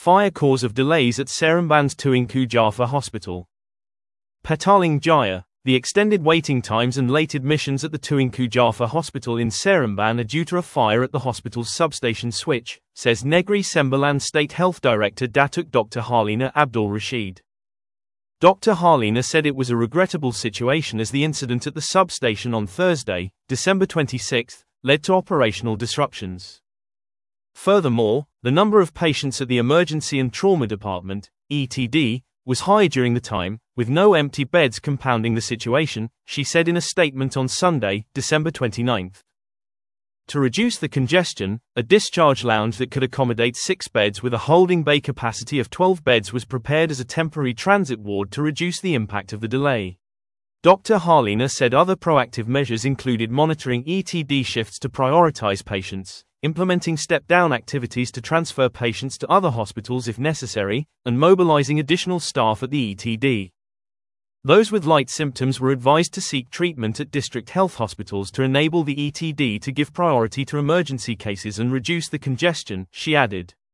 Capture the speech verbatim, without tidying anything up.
fire cause of delays at Seremban's Tuanku Jaffa Hospital. Petaling Jaya, the extended waiting times and late admissions at the Tuanku Jaffa Hospital in Seremban are due to a fire at the hospital's substation switch, says Negri Sembilan State Health Director Datuk Doctor Harlina Abdul Rashid. Doctor Harlina said it was a regrettable situation as the incident at the substation on Thursday, December twenty-sixth, led to operational disruptions. Furthermore, the number of patients at the Emergency and Trauma Department, E T D, was high during the time, with no empty beds compounding the situation, she said in a statement on Sunday, December twenty-ninth. To reduce the congestion, a discharge lounge that could accommodate six beds with a holding bay capacity of twelve beds was prepared as a temporary transit ward to reduce the impact of the delay. Doctor Harlina said other proactive measures included monitoring E T D shifts to prioritize patients, implementing step-down activities to transfer patients to other hospitals if necessary, and mobilizing additional staff at the E T D. Those with light symptoms were advised to seek treatment at district health hospitals to enable the E T D to give priority to emergency cases and reduce the congestion, she added.